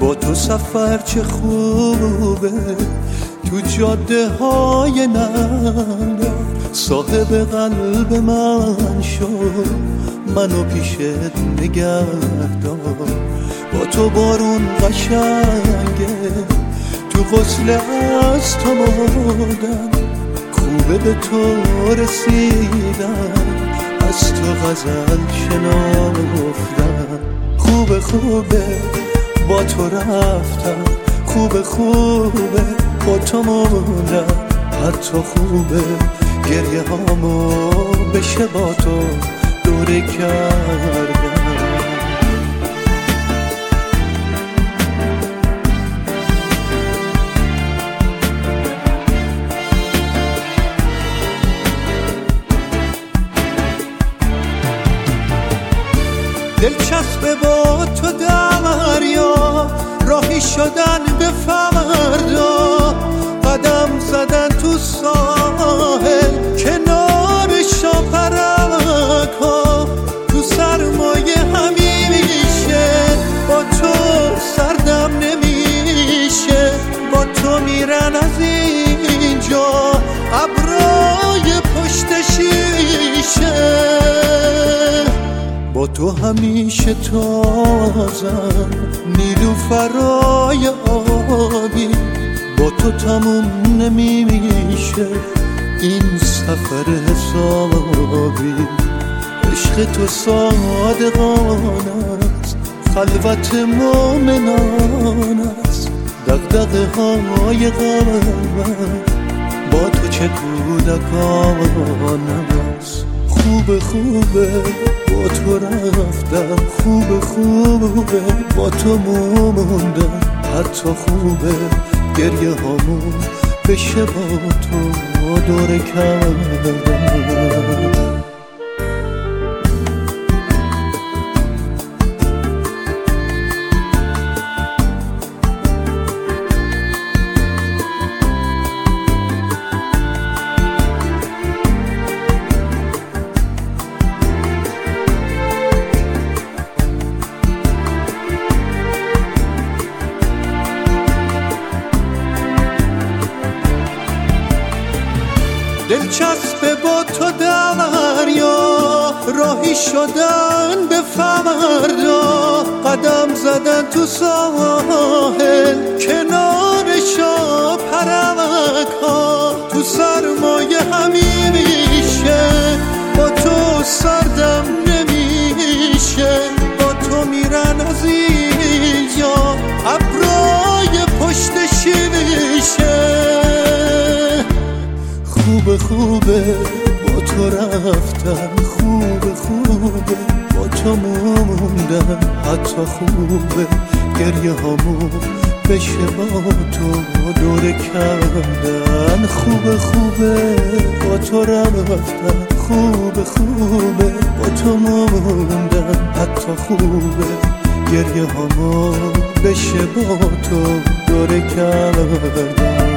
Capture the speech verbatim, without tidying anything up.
با تو سفر چه خوبه، تو جاده های نرم صاحب قلب من شو، منو پیشت نگهدار. با تو بارون قشنگه، تو غسل از تو مردم، خوبه به تو رسیدم، از تو غزل شنافتم. خوبه خوبه با تو رفتم، خوبه خوبه با تو موندم، حتی خوبه گریه هامو بشه با تو دوره کردم. دلچسبه با تو دریا، راهی شدن به فردا، قدم زدن تو ساحل کنار شاپرکا، تو سرمایه همیشه با تو سردم نمیشه، با تو میرن از اینجا ابرای پشت شیشه، با تو همیشه تازم نیلوفرای آبی، با تو تموم نمیشه این سفر حسابی. عشق تو صادقانه است، خلوت مومنانه است، دغدغه های قلبم با تو چه کودکانه است. خوبه خوبه با تو رفتم، خوبه خوبه با تو موندم، حتی خوبه گریه هامون بشه با تو دوره کردم. دلچسبه با تو دریا، راهی شدن به فردا، قدم زدن تو ساحل کنار شاپرکا، تو سرمایه همیشه با تو سردم نمیشه، با تو میرن از اینجا ابرای پشت شیشه. خوبه خوبه با تو رفتم، خوبه خوبه با تو موندم، حتی خوبه گریه هامو بشه با تو دوره کردن. خوبه خوبه با تو رفتم، خوبه خوبه با تو موندم، حتی خوبه گریه هامو بشه با تو دوره کردن.